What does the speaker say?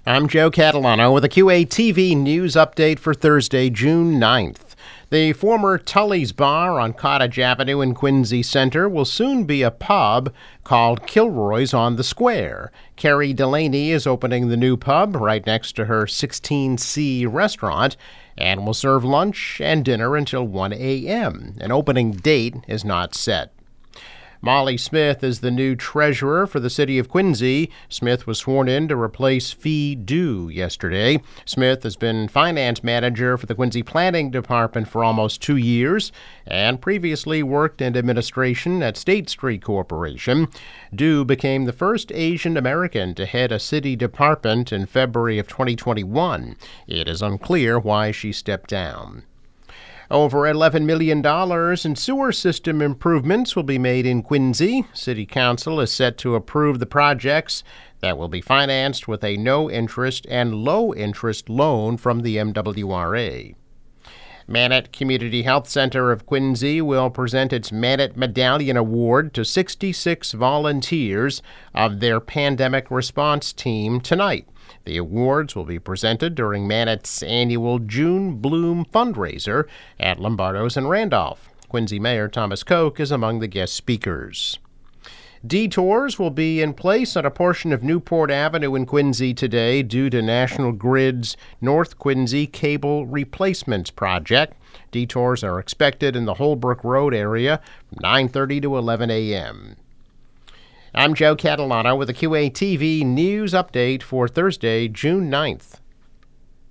I'm Joe Catalano with a QATV news update for Thursday, June 9th. The former Tully's Bar on Cottage Avenue in Quincy Center will soon be a pub called Kilroy's on the Square. Carrie Delaney is opening the new pub right next to her 16C restaurant and will serve lunch and dinner until 1 a.m. An opening date is not set. Molly Smith is the new treasurer for the city of Quincy. Smith was sworn in to replace Fee Du yesterday. Smith has been finance manager for the Quincy Planning Department for almost 2 years and previously worked in administration at State Street Corporation. Du became the first Asian American to head a city department in February of 2021. It is unclear why she stepped down. Over $11 million in sewer system improvements will be made in Quincy. City Council is set to approve the projects that will be financed with a no-interest and low-interest loan from the MWRA. Mannett Community Health Center of Quincy will present its Mannett Medallion Award to 66 volunteers of their pandemic response team tonight. The awards will be presented during Mannett's annual June Bloom fundraiser at Lombardo's in Randolph. Quincy Mayor Thomas Koch is among the guest speakers. Detours will be in place on a portion of Newport Avenue in Quincy today due to National Grid's North Quincy Cable Replacements Project. Detours are expected in the Holbrook Road area from 9:30 to 11 a.m. I'm Joe Catalano with a QATV news update for Thursday, June 9th.